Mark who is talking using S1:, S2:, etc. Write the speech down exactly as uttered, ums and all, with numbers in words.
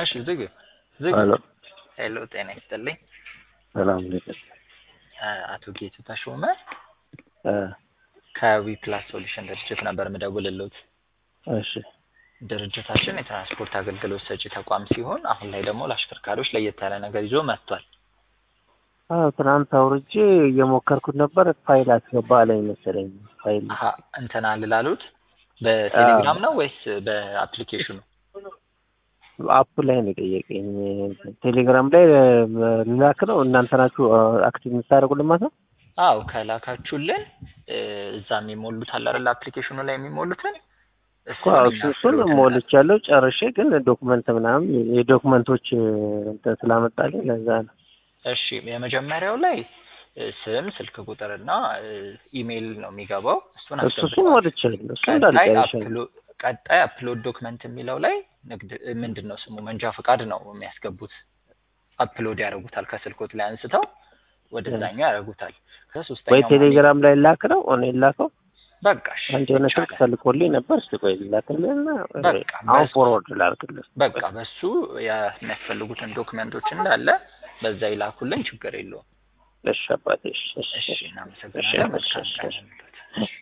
S1: እሺ ዝግ ዝግ
S2: ሄሎ
S1: ሄሎ ጤና ይስጥልኝ።
S2: ሰላም ነኝ።
S1: አቶ ጌቱ ተሾመ
S2: እ
S1: ከዊ ፕላስ ሶሉሽን ድርጅት ነበር የምደውልልዎት።
S2: እሺ
S1: ድርጅታችን የትራንስፖርት አገልግሎት ሰጪ ተቋም ሲሆን አሁን ላይ ደግሞ ለአሽከርካሪዎች ለየት ያለ ነገር ይዞ መጥቷል።
S2: አዎ ትናንት አውርጄ እየሞከርኩት ነበር። ፋይል አስገባ አለኝ መሰለኝ። ፋይል
S1: አሀ እንትን አልላሉት በቴሌግራም ነው ወይስ በአፕሊኬሽኑ?
S2: አፕ ላይ ነው የጠየቀኝ። ቴሌግራም ላይ ልላክ ነው እናንተ ናችሁ አክቲቭ የምታደርጉልን ማለት ነው?
S1: አዎ ከላካችሁልን እዛ የሚሞሉት አለ አይደል አፕሊኬሽኑ ላይ የሚሞሉትን
S2: እሱን ሞልቻለሁ ጨርሼ፣ ግን ዶክመንት ምናምን የዶክመንቶች እንትን ስላመጣልኝ ለዛ ነው።
S1: እሺ የመጀመሪያው ላይ ስም፣ ስልክ ቁጥርና ኢሜይል ነው የሚገባው። እሱን
S2: እሱን ሞልቻለሁ። እሱ እንዳልጨርሻለሁ።
S1: ቀጣይ አፕሎድ ዶክመንት የሚለው ላይ ንግድ ምንድነው ስሙ መንጃ ፈቃድ ነው የሚያስገቡት። አፕሎድ ያደርጉታል ከስልኮት ላይ አንስተው ወደዛኛው ያደርጉታል። ከሶስተኛው
S2: ወይ ቴሌግራም ላይ ላክ ነው ኦን ላከው።
S1: በቃሽ
S2: አንተ የሆነ ስልክ ተልኮልኝ ነበር። እስቲ ቆይ ላክልኝና አሁን ፎርወርድ ላድርግልህ።
S1: በቃ በሱ የሚያስፈልጉትን ዶክመንቶች እንዳለ በዛ ይላኩልን፣ ችግር የለውም።
S2: እሺ አባቴ። እሺ
S1: እሺ እናመሰግናለን።